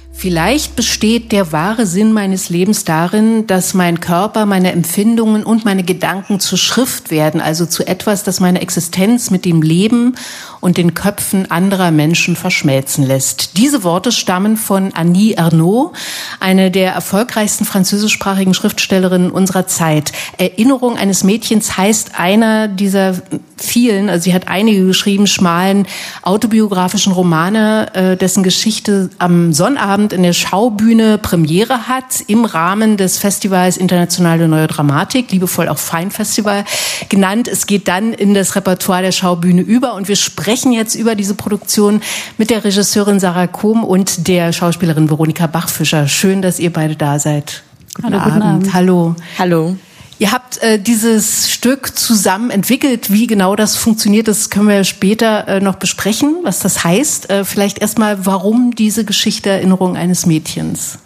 Vielleicht besteht der wahre Sinn meines Lebens darin, dass mein Körper, meine Empfindungen und meine Gedanken zur Schrift werden, also zu etwas, das meine Existenz mit dem Leben und den Köpfen anderer Menschen verschmelzen lässt. Diese Worte stammen von Annie Ernaux, eine der erfolgreichsten französischsprachigen Schriftstellerinnen unserer Zeit. Erinnerung eines Mädchens heißt einer dieser vielen, also sie hat einige geschrieben, schmalen autobiografischen Romane, dessen Geschichte am Sonnabend in der Schaubühne Premiere hat, im Rahmen des Festivals Internationale Neue Dramatik, liebevoll auch Feinfestival genannt. Es geht dann in das Repertoire der Schaubühne über und wir sprechen jetzt über diese Produktion mit der Regisseurin Sarah Kohm und der Schauspielerin Veronika Bachfischer. Schön, dass ihr beide da seid. Guten Abend. Hallo. Hallo. Ihr habt dieses Stück zusammen entwickelt. Wie genau das funktioniert, das können wir später noch besprechen, was das heißt. Vielleicht erstmal, warum diese Geschichte Erinnerung eines Mädchens?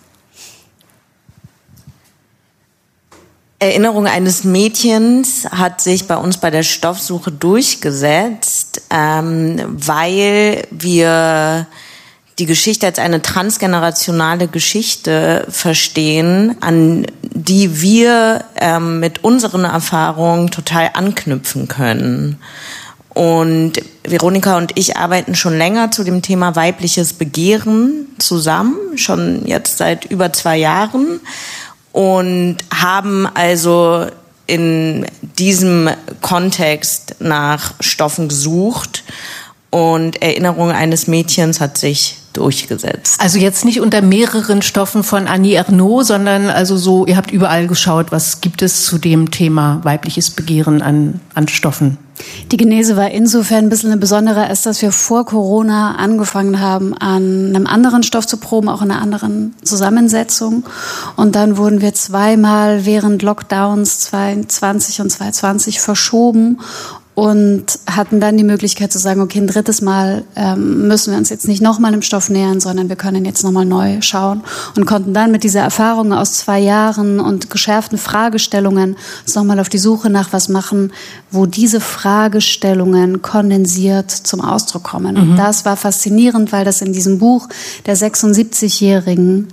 Erinnerung eines Mädchens hat sich bei uns bei der Stoffsuche durchgesetzt, weil wir die Geschichte als eine transgenerationale Geschichte verstehen, an die wir mit unseren Erfahrungen total anknüpfen können. Und Veronika und ich arbeiten schon länger zu dem Thema weibliches Begehren zusammen, schon jetzt seit über 2 Jahren und haben also in diesem Kontext nach Stoffen gesucht und Erinnerung eines Mädchens hat sich durchgesetzt. Also jetzt nicht unter mehreren Stoffen von Annie Ernaux, sondern also so, ihr habt überall geschaut, was gibt es zu dem Thema weibliches Begehren an Stoffen? Die Genese war insofern ein bisschen eine besondere, als dass wir vor Corona angefangen haben, an einem anderen Stoff zu proben, auch in einer anderen Zusammensetzung. Und dann wurden wir 2-mal während Lockdowns 2020 und 2020 verschoben und hatten dann die Möglichkeit zu sagen, okay, ein 3. Mal müssen wir uns jetzt nicht nochmal dem Stoff nähern, sondern wir können jetzt nochmal neu schauen und konnten dann mit dieser Erfahrung aus 2 Jahren und geschärften Fragestellungen uns nochmal auf die Suche nach was machen, wo diese Fragestellungen kondensiert zum Ausdruck kommen. Und das war faszinierend, weil das in diesem Buch der 76-Jährigen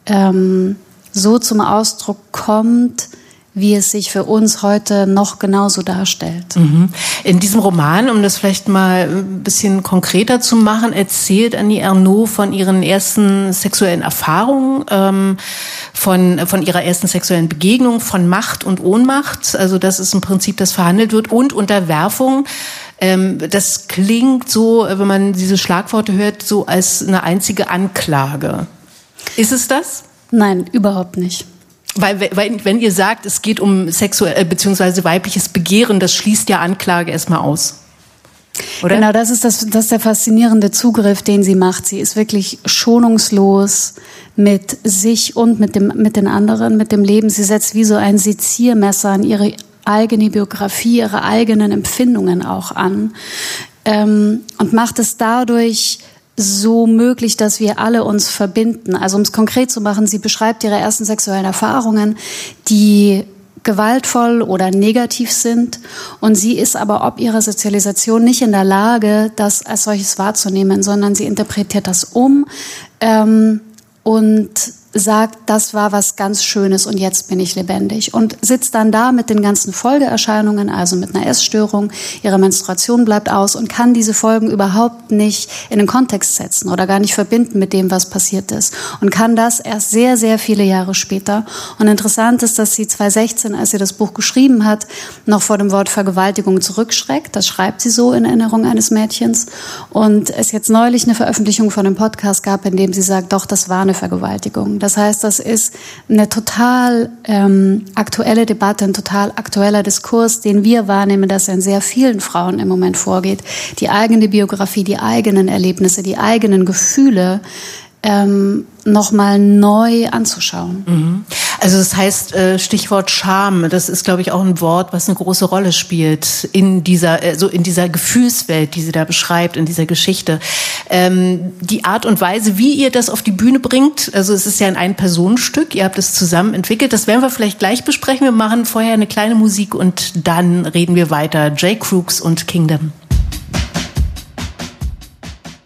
so zum Ausdruck kommt, wie es sich für uns heute noch genauso darstellt. In diesem Roman, um das vielleicht mal ein bisschen konkreter zu machen, erzählt Annie Ernaux von ihren ersten sexuellen Erfahrungen, von ihrer ersten sexuellen Begegnung, von Macht und Ohnmacht. Also das ist im Prinzip, das verhandelt wird, und Unterwerfung. Das klingt so, wenn man diese Schlagworte hört, so als eine einzige Anklage. Ist es das? Nein, überhaupt nicht. Weil wenn ihr sagt, es geht um sexuell bzw. weibliches Begehren, das schließt ja Anklage erstmal aus. Oder? Genau, das ist der faszinierende Zugriff, den sie macht. Sie ist wirklich schonungslos mit sich und mit den anderen, mit dem Leben. Sie setzt wie so ein Seziermesser an ihre eigene Biografie, ihre eigenen Empfindungen auch an, und macht es dadurch so möglich, dass wir alle uns verbinden. Also um es konkret zu machen, sie beschreibt ihre ersten sexuellen Erfahrungen, die gewaltvoll oder negativ sind, und sie ist aber ob ihrer Sozialisation nicht in der Lage, das als solches wahrzunehmen, sondern sie interpretiert das und sagt, das war was ganz Schönes und jetzt bin ich lebendig, und sitzt dann da mit den ganzen Folgeerscheinungen, also mit einer Essstörung, ihre Menstruation bleibt aus und kann diese Folgen überhaupt nicht in den Kontext setzen oder gar nicht verbinden mit dem, was passiert ist, und kann das erst sehr, sehr viele Jahre später. Und interessant ist, dass sie 2016, als sie das Buch geschrieben hat, noch vor dem Wort Vergewaltigung zurückschreckt. Das schreibt sie so in Erinnerung eines Mädchens, und es jetzt neulich eine Veröffentlichung von einem Podcast gab, in dem sie sagt, doch, das war eine Vergewaltigung. Das heißt, das ist eine total aktuelle Debatte, ein total aktueller Diskurs, den wir wahrnehmen, dass er in sehr vielen Frauen im Moment vorgeht. Die eigene Biografie, die eigenen Erlebnisse, die eigenen Gefühle nochmal neu anzuschauen. Also das heißt, Stichwort Scham, das ist, glaube ich, auch ein Wort, was eine große Rolle spielt in dieser Gefühlswelt, die sie da beschreibt, in dieser Geschichte. Die Art und Weise, wie ihr das auf die Bühne bringt, also es ist ja ein Ein-Personen-Stück, ihr habt es zusammen entwickelt, das werden wir vielleicht gleich besprechen. Wir machen vorher eine kleine Musik und dann reden wir weiter. Jay Crooks und Kingdom.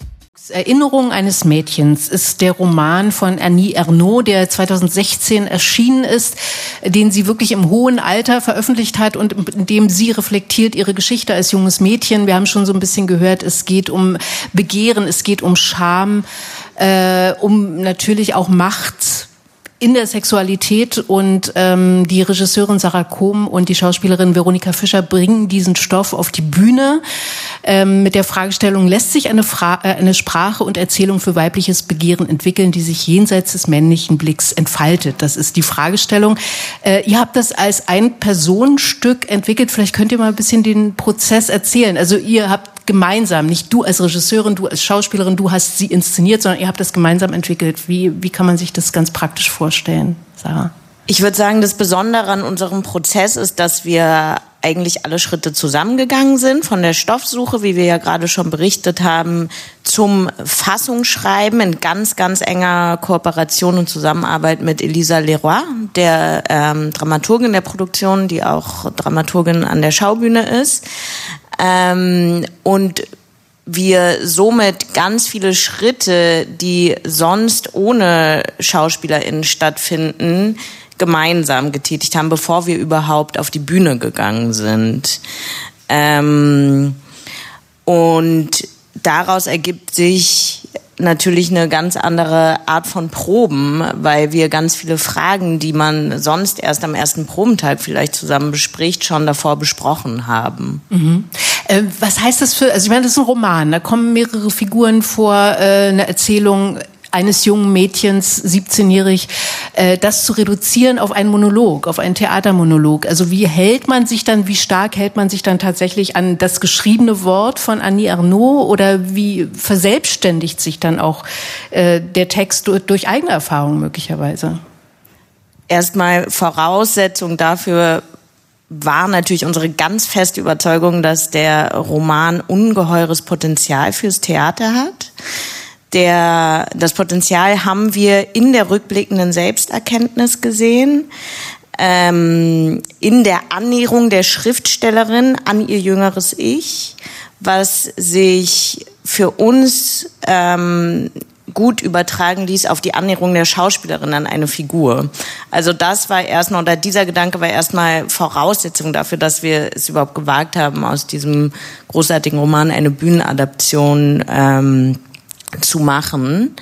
Erinnerung eines Mädchens ist der Roman von Annie Ernaux, der 2016 erschienen ist, den sie wirklich im hohen Alter veröffentlicht hat und in dem sie reflektiert ihre Geschichte als junges Mädchen. Wir haben schon so ein bisschen gehört, es geht um Begehren, es geht um Scham, um natürlich auch Macht in der Sexualität, und die Regisseurin Sarah Kohm und die Schauspielerin Veronika Fischer bringen diesen Stoff auf die Bühne mit der Fragestellung: Lässt sich eine Sprache und Erzählung für weibliches Begehren entwickeln, die sich jenseits des männlichen Blicks entfaltet? Das ist die Fragestellung. Ihr habt das als Ein-Personen-Stück entwickelt. Vielleicht könnt ihr mal ein bisschen den Prozess erzählen. Also ihr habt gemeinsam, nicht du als Regisseurin, du als Schauspielerin, du hast sie inszeniert, sondern ihr habt das gemeinsam entwickelt. Wie kann man sich das ganz praktisch vorstellen, Sarah? Ich würde sagen, das Besondere an unserem Prozess ist, dass wir eigentlich alle Schritte zusammengegangen sind, von der Stoffsuche, wie wir ja gerade schon berichtet haben, zum Fassungsschreiben in ganz, ganz enger Kooperation und Zusammenarbeit mit Elisa Leroy, der Dramaturgin der Produktion, die auch Dramaturgin an der Schaubühne ist. Und wir somit ganz viele Schritte, die sonst ohne SchauspielerInnen stattfinden, gemeinsam getätigt haben, bevor wir überhaupt auf die Bühne gegangen sind. Und daraus ergibt sich natürlich eine ganz andere Art von Proben, weil wir ganz viele Fragen, die man sonst erst am ersten Probentag vielleicht zusammen bespricht, schon davor besprochen haben. Mhm. Was heißt das also ich meine, das ist ein Roman, da kommen mehrere Figuren vor, eine Erzählung eines jungen Mädchens, 17-jährig, das zu reduzieren auf einen Monolog, auf einen Theatermonolog. Also wie stark hält man sich dann tatsächlich an das geschriebene Wort von Annie Ernaux, oder wie verselbstständigt sich dann auch der Text durch eigene Erfahrung möglicherweise? Erstmal Voraussetzung dafür war natürlich unsere ganz feste Überzeugung, dass der Roman ungeheures Potenzial fürs Theater hat. Das Potenzial haben wir in der rückblickenden Selbsterkenntnis gesehen, in der Annäherung der Schriftstellerin an ihr jüngeres Ich, was sich für uns gut übertragen ließ auf die Annäherung der Schauspielerin an eine Figur. Also das war erstmal, oder dieser Gedanke war erstmal Voraussetzung dafür, dass wir es überhaupt gewagt haben, aus diesem großartigen Roman eine Bühnenadaption zu machen.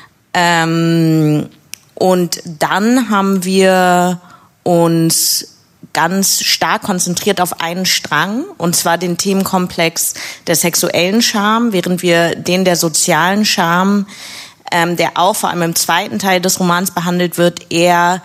Und dann haben wir uns ganz stark konzentriert auf einen Strang, und zwar den Themenkomplex der sexuellen Scham, während wir den der sozialen Scham, der auch vor allem im zweiten Teil des Romans behandelt wird, eher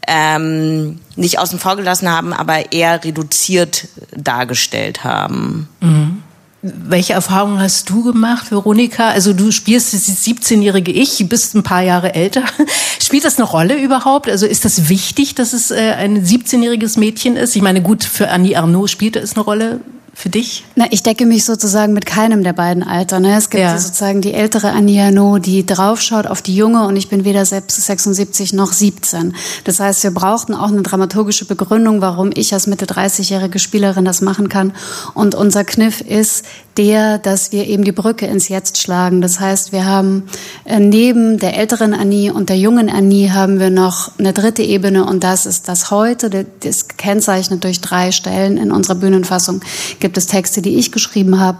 nicht außen vor gelassen haben, aber eher reduziert dargestellt haben. Mhm. Welche Erfahrungen hast du gemacht, Veronika? Also du spielst das 17-jährige Ich, bist ein paar Jahre älter. Spielt das eine Rolle überhaupt? Also ist das wichtig, dass es ein 17-jähriges Mädchen ist? Ich meine, gut, für Annie Ernaux spielte es eine Rolle. Für dich? Na, ich decke mich sozusagen mit keinem der beiden Alter. Ne? Es gibt sozusagen die ältere Annie Ernaux, die draufschaut auf die junge, und ich bin weder selbst 76 noch 17. Das heißt, wir brauchten auch eine dramaturgische Begründung, warum ich als Mitte 30-jährige Spielerin das machen kann. Und unser Kniff ist dass wir eben die Brücke ins Jetzt schlagen. Das heißt, wir haben neben der älteren Annie und der jungen Annie haben wir noch eine dritte Ebene, und das ist das Heute. Das ist gekennzeichnet durch 3 Stellen in unserer Bühnenfassung. Gibt es Texte, die ich geschrieben habe,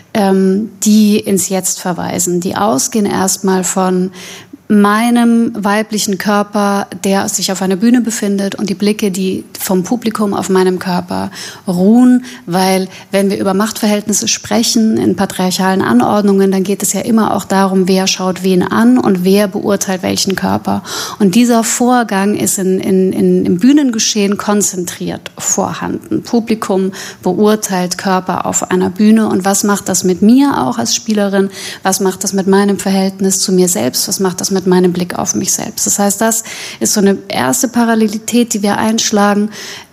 die ins Jetzt verweisen, die ausgehen erstmal von meinem weiblichen Körper, der sich auf einer Bühne befindet, und die Blicke, die vom Publikum auf meinem Körper ruhen, weil wenn wir über Machtverhältnisse sprechen in patriarchalen Anordnungen, dann geht es ja immer auch darum, wer schaut wen an und wer beurteilt welchen Körper. Und dieser Vorgang ist im Bühnengeschehen konzentriert vorhanden. Publikum beurteilt Körper auf einer Bühne, und was macht das mit mir auch als Spielerin? Was macht das mit meinem Verhältnis zu mir selbst? Was macht das mit meinem Blick auf mich selbst? Das heißt, das ist so eine erste Parallelität, die wir einschlagen.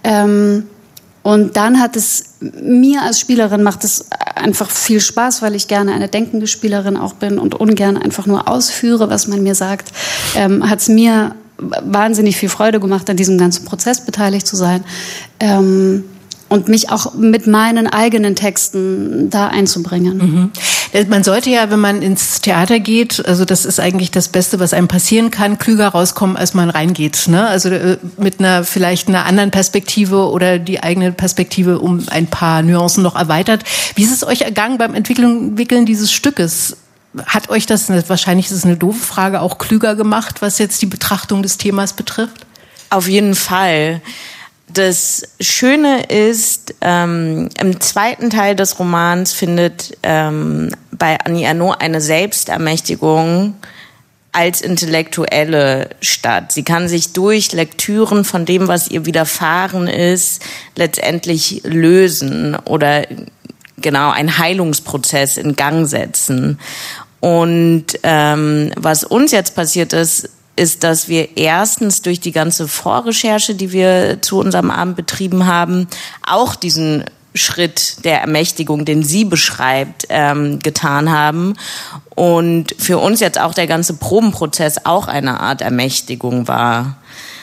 Und dann hat es mir als Spielerin, macht es einfach viel Spaß, weil ich gerne eine denkende Spielerin auch bin und ungern einfach nur ausführe, was man mir sagt, hat es mir wahnsinnig viel Freude gemacht, an diesem ganzen Prozess beteiligt zu sein. und mich auch mit meinen eigenen Texten da einzubringen. Man sollte ja, wenn man ins Theater geht, also das ist eigentlich das Beste, was einem passieren kann, klüger rauskommen, als man reingeht, ne? Also mit vielleicht einer anderen Perspektive oder die eigene Perspektive um ein paar Nuancen noch erweitert. Wie ist es euch ergangen beim Entwickeln dieses Stückes? Hat euch das, wahrscheinlich ist es eine doofe Frage, auch klüger gemacht, was jetzt die Betrachtung des Themas betrifft? Auf jeden Fall. Das Schöne ist, im zweiten Teil des Romans findet bei Annie Ernaux eine Selbstermächtigung als Intellektuelle statt. Sie kann sich durch Lektüren von dem, was ihr widerfahren ist, letztendlich lösen oder genau einen Heilungsprozess in Gang setzen. Und was uns jetzt passiert ist, dass wir erstens durch die ganze Vorrecherche, die wir zu unserem Abend betrieben haben, auch diesen Schritt der Ermächtigung, den sie beschreibt, getan haben. Und für uns jetzt auch der ganze Probenprozess auch eine Art Ermächtigung war.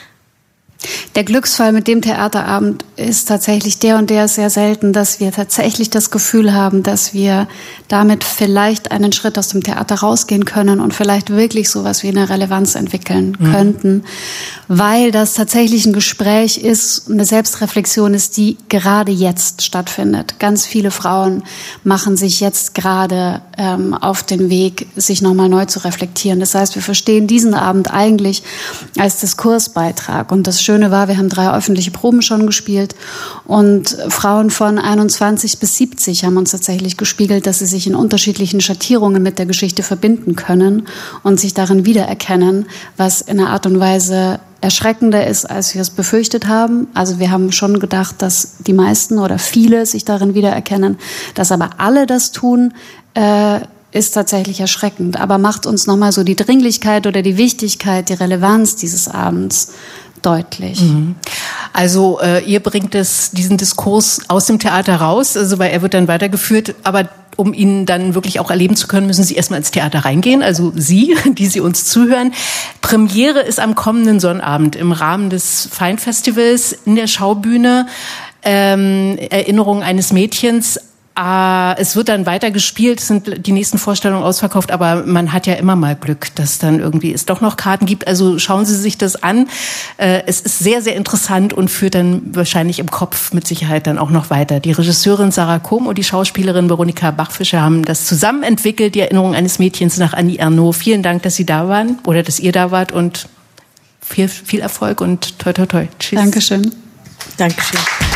Der Glücksfall mit dem Theaterabend ist tatsächlich der, und der ist sehr selten, dass wir tatsächlich das Gefühl haben, dass wir damit vielleicht einen Schritt aus dem Theater rausgehen können und vielleicht wirklich sowas wie eine Relevanz entwickeln könnten, weil das tatsächlich ein Gespräch ist, eine Selbstreflexion ist, die gerade jetzt stattfindet. Ganz viele Frauen machen sich jetzt gerade auf den Weg, sich nochmal neu zu reflektieren. Das heißt, wir verstehen diesen Abend eigentlich als Diskursbeitrag. Und das Schöne war, wir haben 3 öffentliche Proben schon gespielt und Frauen von 21 bis 70 haben uns tatsächlich gespiegelt, dass sie sich in unterschiedlichen Schattierungen mit der Geschichte verbinden können und sich darin wiedererkennen, was in einer Art und Weise erschreckender ist, als wir es befürchtet haben. Also wir haben schon gedacht, dass die meisten oder viele sich darin wiedererkennen, dass aber alle das tun, ist tatsächlich erschreckend, aber macht uns nochmal so die Dringlichkeit oder die Wichtigkeit, die Relevanz dieses Abends deutlich. Also ihr bringt diesen Diskurs aus dem Theater raus, also weil er wird dann weitergeführt, aber um ihn dann wirklich auch erleben zu können, müssen Sie erstmal ins Theater reingehen, also Sie, die Sie uns zuhören. Premiere ist am kommenden Sonnabend im Rahmen des Feind-Festivals in der Schaubühne, Erinnerung eines Mädchens. Es wird dann weiter gespielt, es sind die nächsten Vorstellungen ausverkauft, aber man hat ja immer mal Glück, dass dann irgendwie es doch noch Karten gibt. Also schauen Sie sich das an. Es ist sehr, sehr interessant und führt dann wahrscheinlich im Kopf mit Sicherheit dann auch noch weiter. Die Regisseurin Sarah Kohm und die Schauspielerin Veronika Bachfischer haben das zusammen entwickelt, die Erinnerung eines Mädchens nach Annie Ernaux. Vielen Dank, dass Sie da waren oder dass ihr da wart und viel, viel Erfolg und toi, toi, toi. Tschüss. Dankeschön. Dankeschön.